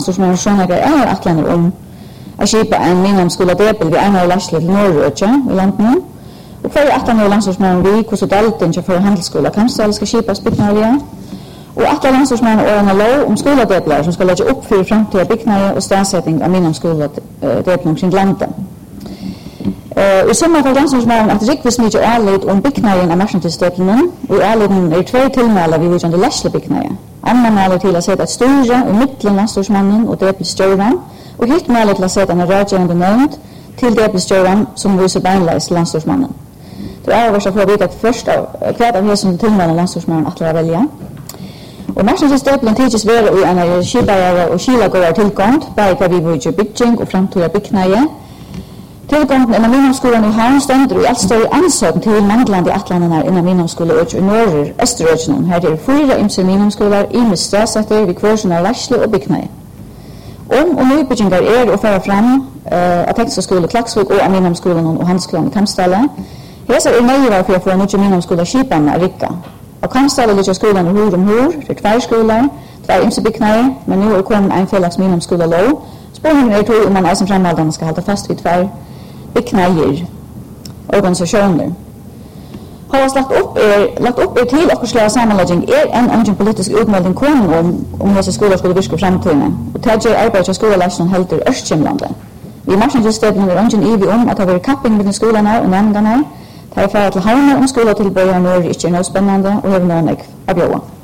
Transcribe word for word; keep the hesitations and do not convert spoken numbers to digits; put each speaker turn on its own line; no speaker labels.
som er sånn at er atlaner om å skipa en minimumsskola debel ved en av Lashle til Norrøtje i landet. Og hver atlaner landstorsmannen vi hvordan dalten til for handelsskola Kamsdal skal skipas byggnaria. Og atlaner landstorsmannen og en lov om skoladebler som skal legge opp for fremtida byggnaria og stedsetting av minimumsskola debel omkring landet. Uh, I sommer for landstorsmannen at rikvis mye ærlighet om byggnaien av marsjentidstøtlene, og i ærligheten er tve tilmæler vi vidjende Lashle byggnaia. Annan maler til å sette et styre i midtelen landstorsmannen og debelstjøren, og hitt maler til å sette en rådgjørende nevnt til debelstjøren som viser beinleis til landstorsmannen. Det er også for å vite at først av hver av hesson tilmælen landstorsmannen atler å velge. Og marsjentidstøtlene tidsis være i en skibære og skilagårde tilgångt, bare hva vi vidjer bygging og fremtida byggnaie. Tilgången innan minimumsskolan i Havn stender i alt større ansøken til manglande i atlandene innan minimumsskolan i Norge, Østerøkene. Her er fyra ymse minimumsskolar i med stedsetter ved kvarsen av Lashle og byggnaie. Om og nybyggingar er å føre fram uh, av tekstskole Klaksvik og av minimumsskolan og handelsskolan i Kamsdale. Hesa er nøyere for å få mye minimumsskolar skipene av Rikka. Av Kamsdale ligger skolan i hur om hur, for tver skolar, tver ymse byggnaie, men nå er kommet en felags minimumsskolalov. Spørningen er tog om man eisen fremhaldene skal holde fast vid tver byggnaie organisationer. Har lagt upp er lagt upp er til okkurslag sammenlegging er en ungen politisk utmelding kom om om disse skoler skulle virke fremtiden. Og til gjør arbeid til skolelæseren helt til Østkjemlandet. Vi marsjentidstøtten er ungen ivi om at det har vært kapping med skolene og nevngene. Det er fra til Havne om skoletilbøyer når det ikke er noe spennende og har noen jeg av jobba.